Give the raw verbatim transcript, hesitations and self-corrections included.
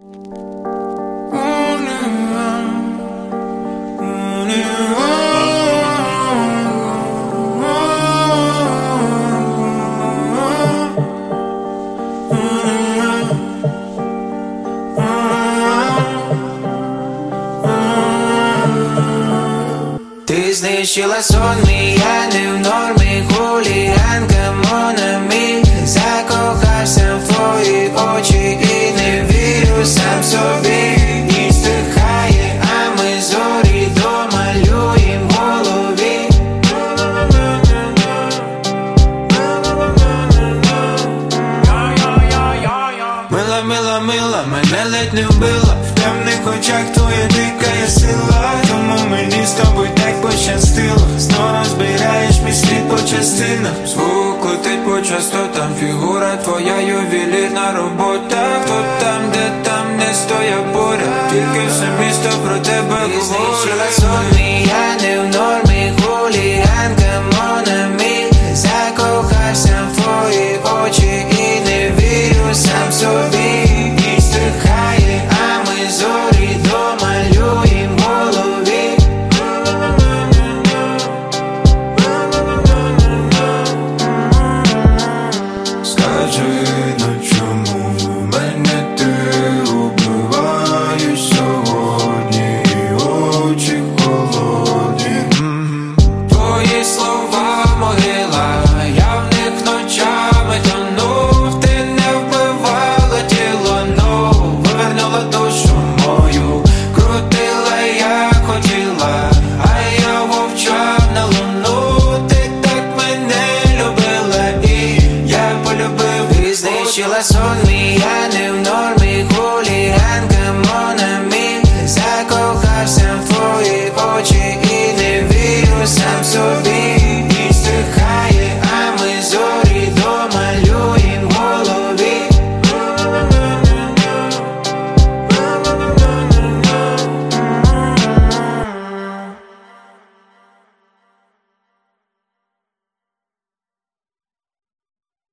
Ти знищила сон мій, я не в нормі, хуліганка Монамі. Закохався в твої очі і не вірю сам собі. Ніч стихає, а ми зорі домалюєм в голові. Мила, мила, мила, мене ледь не вбила. В темних очах твоя дика сила. Тому мені з тобою так пощастило. Знов розбираєш мій слід по частинах. Звук летить по частотам. Фігура твоя ювелірна робота. Хто там, де там не стояв поряд. Тільки все місто про тебе говорить.